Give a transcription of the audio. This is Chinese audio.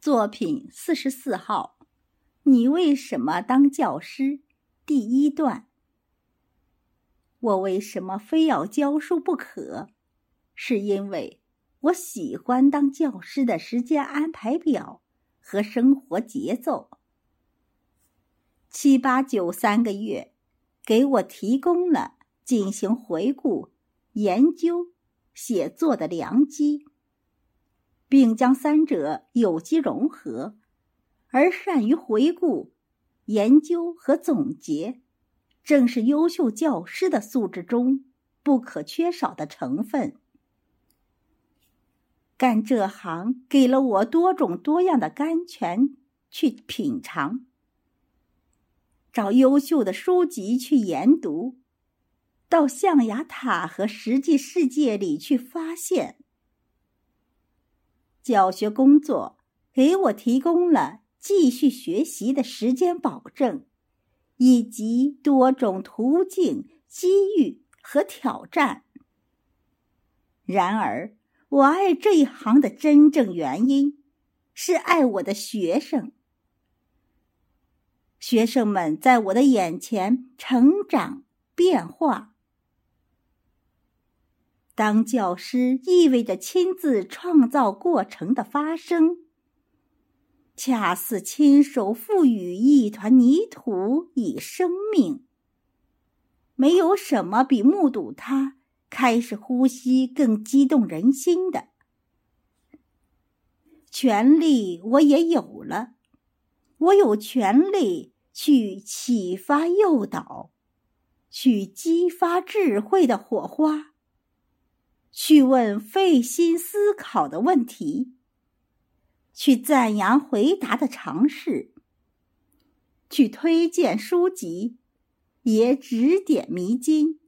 作品44号，你为什么当教师？第一段。我为什么非要教书不可？是因为我喜欢当教师的时间安排表和生活节奏。7、8、9、3个月，给我提供了进行回顾、研究、写作的良机，并将三者有机融合，而善于回顾、研究和总结，正是优秀教师的素质中不可缺少的成分。干这行给了我多种多样的甘泉去品尝，找优秀的书籍去研读，到象牙塔和实际世界里去发现。教学工作给我提供了继续学习的时间保证，以及多种途径、机遇和挑战。然而，我爱这一行的真正原因，是爱我的学生。学生们在我的眼前成长、变化。当教师意味着亲自创造过程的发生，恰似亲手赋予一团泥土以生命。没有什么比目睹它开始呼吸更激动人心的。权利我也有了，我有权利去启发诱导，去激发智慧的火花，去问费心思考的问题，去赞扬回答的尝试，去推荐书籍，也指点迷津。